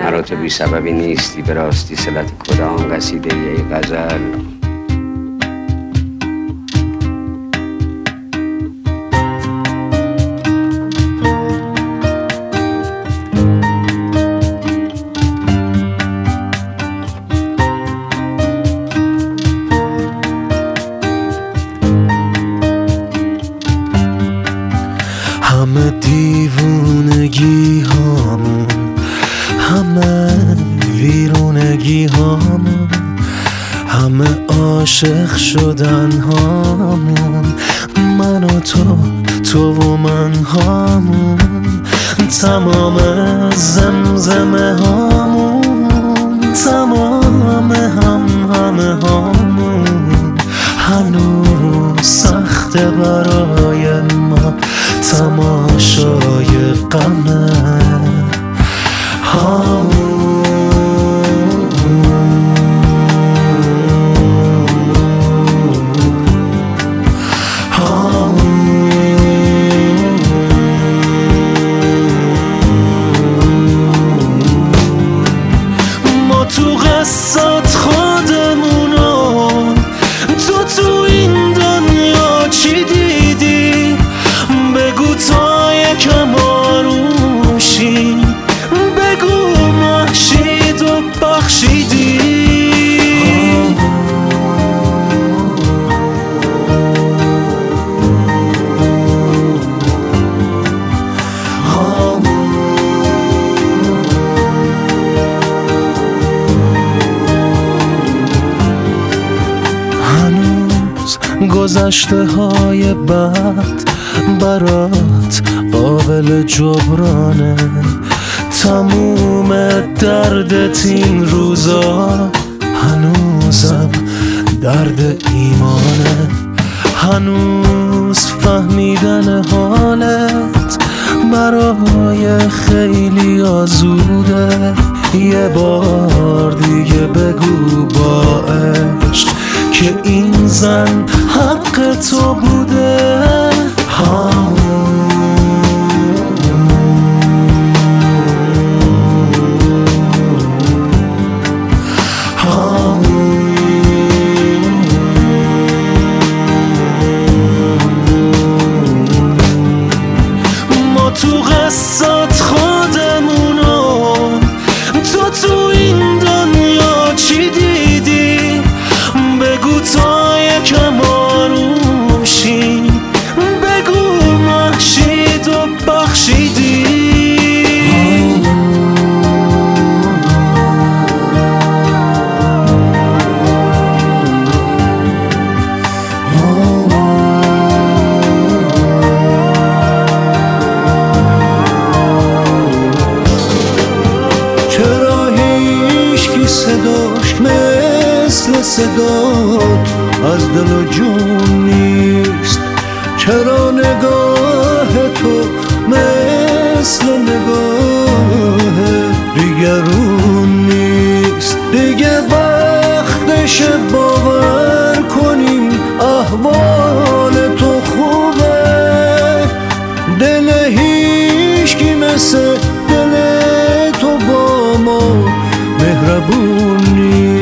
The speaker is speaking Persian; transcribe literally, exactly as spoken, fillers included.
مرا تو بی سببی نیستی، به راستی صلت کدام قصیده ای غزل. همه دیوونگی هامون، همه ویرونگی هامون، همه عاشق شدن هامون، من و تو، تو و من هامون، تمام زمزمه هامون، تمام هم همه هامون، هنوز سخته برای ما تماشای غمه هامون. ما تو قصات خودمونو، تو تو این دنیا چی دیدی؟ بگو تا یکم آروم شی، بگو محشید و بخشیدی. هنوز گذشته های بد برات قابل جبرانه، تموم دردت این روزا هنوزم درد ایمانه، هنوز فهمیدن حالت برای خیلی آزوده. یه بار دیگه بگو با عشق که این زن حق تو بوده. ما تو قصات خودمونو، تو تو این دنیا چی دیدی؟ بگو تا یکم آروم شی، بگو محشید و بخشیدی. چرا هیچکی صداش مثل صدات از دل و جون نیست؟ چرا نگاه تو مثل نگاه دیگرون نیست؟ دیگه وقتش باور کنیم احوال تو خوبه، دل هیچکی مثل دل تو با ما مهربون نیست.